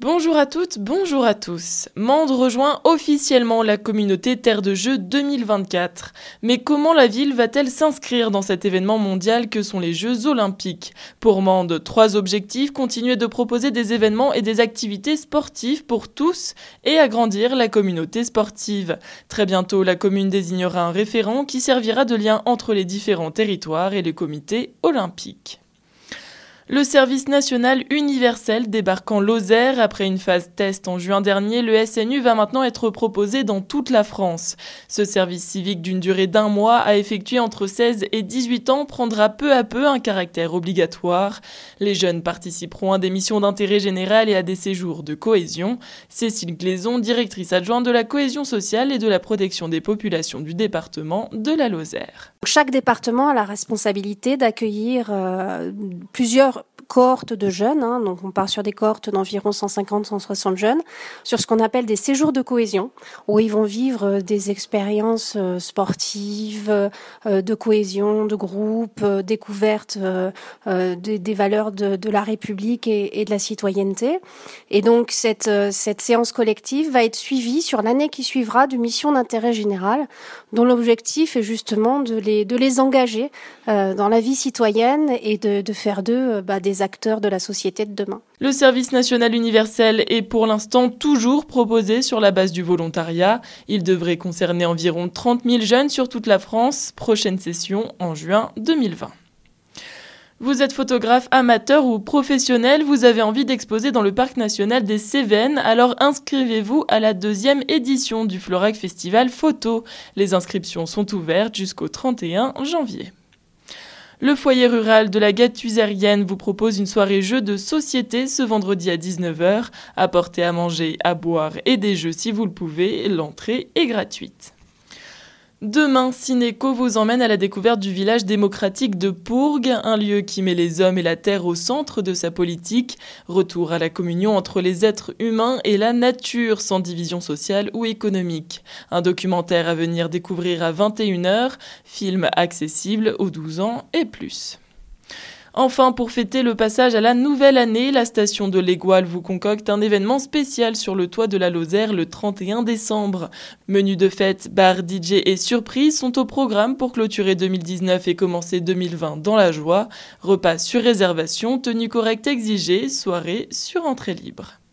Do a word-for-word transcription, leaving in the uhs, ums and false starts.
Bonjour à toutes, bonjour à tous. Mende rejoint officiellement la communauté Terre de Jeux deux mille vingt-quatre. Mais comment la ville va-t-elle s'inscrire dans cet événement mondial que sont les Jeux Olympiques ? Pour Mende, trois objectifs, continuer de proposer des événements et des activités sportives pour tous et agrandir la communauté sportive. Très bientôt, la commune désignera un référent qui servira de lien entre les différents territoires et les comités olympiques. Le service national universel débarque en Lozère. Après une phase test en juin dernier, le S N U va maintenant être proposé dans toute la France. Ce service civique d'une durée d'un mois à effectuer entre seize et dix-huit ans prendra peu à peu un caractère obligatoire. Les jeunes participeront à des missions d'intérêt général et à des séjours de cohésion. Cécile Glaison, directrice adjointe de la cohésion sociale et de la protection des populations du département de la Lozère. Chaque département a la responsabilité d'accueillir euh, plusieurs cohortes de jeunes, hein, donc on part sur des cohortes d'environ cent cinquante à cent soixante jeunes, sur ce qu'on appelle des séjours de cohésion, où ils vont vivre des expériences euh, sportives, euh, de cohésion, de groupe, euh, découverte euh, euh, des, des valeurs de, de la République et, et de la citoyenneté. Et donc cette, euh, cette séance collective va être suivie sur l'année qui suivra de missions d'intérêt général, dont l'objectif est justement de les, de les engager euh, dans la vie citoyenne et de, de faire d'eux euh, bah, des acteurs de la société de demain. Le service national universel est pour l'instant toujours proposé sur la base du volontariat. Il devrait concerner environ trente mille jeunes sur toute la France. Prochaine session en juin deux mille vingt. Vous êtes photographe amateur ou professionnel, vous avez envie d'exposer dans le parc national des Cévennes, alors inscrivez-vous à la deuxième édition du Florac Festival Photo. Les inscriptions sont ouvertes jusqu'au trente et un janvier. Le foyer rural de la Gatuzérienne vous propose une soirée jeux de société ce vendredi à dix-neuf heures. Apportez à manger, à boire et des jeux si vous le pouvez, l'entrée est gratuite. Demain, Cinéco vous emmène à la découverte du village démocratique de Pourgues, un lieu qui met les hommes et la terre au centre de sa politique. Retour à la communion entre les êtres humains et la nature, sans division sociale ou économique. Un documentaire à venir découvrir à vingt et une heures, film accessible aux douze ans et plus. Enfin, pour fêter le passage à la nouvelle année, la station de l'Égoile vous concocte un événement spécial sur le toit de la Lozère le trente et un décembre. Menu de fête, bar, D J et surprise sont au programme pour clôturer deux mille dix-neuf et commencer deux mille vingt dans la joie. Repas sur réservation, tenue correcte exigée, soirée sur entrée libre.